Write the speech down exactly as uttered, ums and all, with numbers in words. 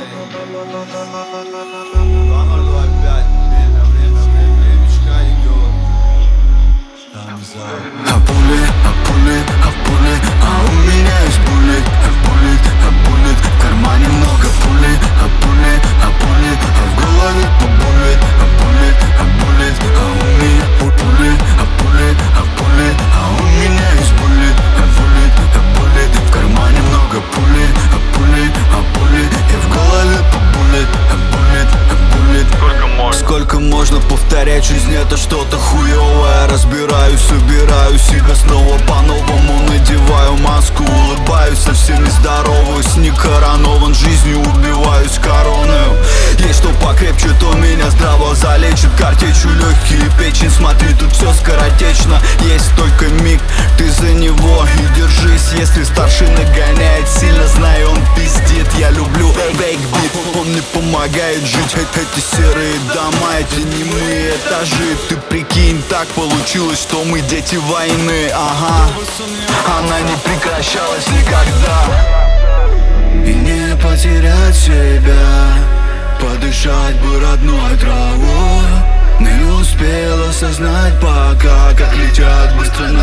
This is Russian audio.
два ноль два пять. Время, время, время, времечко идет. Там за. А пули, а пули, а пули, а у меня есть пули, а пули, а пули, в кармане много пули, а пули, а пули, а в голове побулит, а пули, а пули, а у меня пули, а пули, а пули, а у меня есть пули, а пули, а пули, в кармане много пули, а пули, а пули, и в голове побулит, а пули, а пули. Сколько можно? Сколько можно повторять, жизнь это что-то хуёвое. Разбираюсь, собираю себя снова по-новому, надеваю маску, улыбаюсь, совсем не здороваюсь, не коронован жизнью, убиваюсь короной. Есть что покрепче, то меня здраво залечит картечью, легкие печень. Смотри, тут все скоротечно, есть только миг, ты за него и держись. Если старший нагоняет сильно, знаю, он пиздит. Я люблю бэкбит, он мне помогает жить. Эти серые дома, эти немые этажи. Ты прикинь, так получилось, что мы дети войны. Ага, она не прекращалась никогда. И не потерять себя, подышать бы родной травой. Не успел осознать пока, как летят быстро